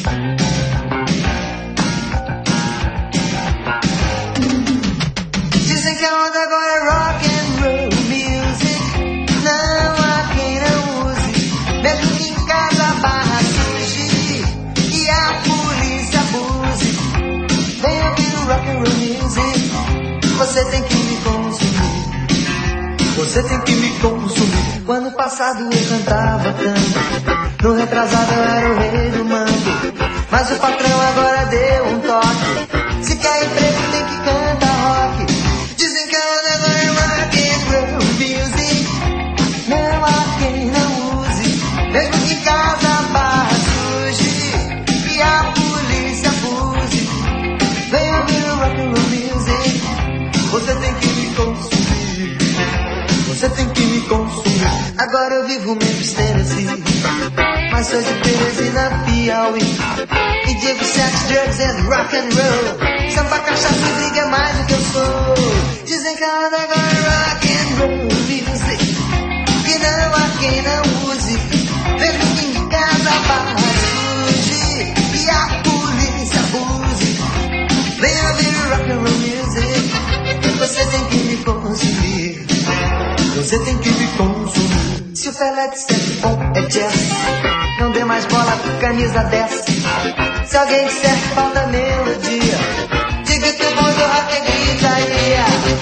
Dizem que a onda agora é rock and roll music. Não há quem não use, mesmo que em casa a barra surge e a polícia abuse. Vem ouvir o rock and roll music. Você tem que me consumir. Você tem que me consumir. Quando passado eu cantava tanto, no retrasado eu era o rei do mambo. Mas o patrão agora deu um toque. Se quer emprego tem que cantar rock. Dizem que a onda agora é rock and roll music. Não há quem não use, mesmo que em casa a barra surge e a polícia abuse. Vem ouvir o rock and roll music. Você tem que me consumir. Você tem que me consumir. Agora eu vivo Memphis, Tennessee, mas sou de Teresina, Piauí. E digo sex, drugs and rock and roll. Samba, cachaça e briga é mais do que eu sou. Dizem que a onda agora é rock and roll music. Que não há quem não use, mesmo que em casa a barra surge e a polícia abuse. Vem ouvir o rock and roll music. Você tem que me consumir. Você tem que me consumir. Se o Pelé disser que bom é jazz, não dê mais bola pro camisa 10. Se alguém disser que falta melodia, diga que o bom do rock é gritaria.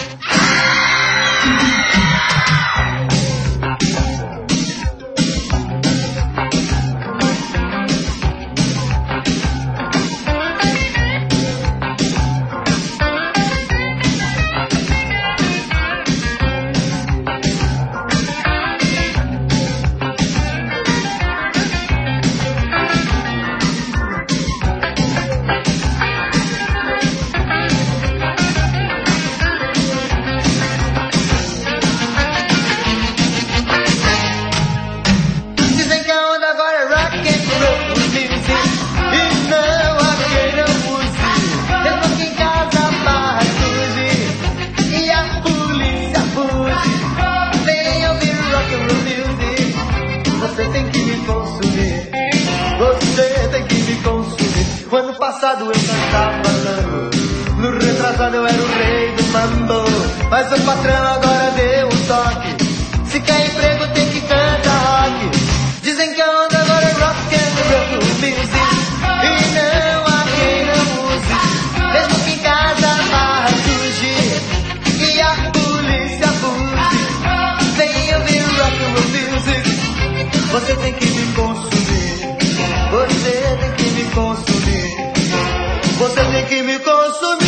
Eu cantava falando, no retrasado eu era o rei do mambo. Mas o patrão agora deu um toque. Se quer emprego tem que cantar rock. Dizem que a onda agora é rock and roll music. E não há quem não use, mesmo que em casa a barra surge e a polícia abuse. Vem ouvir rock and roll music. Você tem que me consumir. Você tem que me consumir. Você tem que me consumir.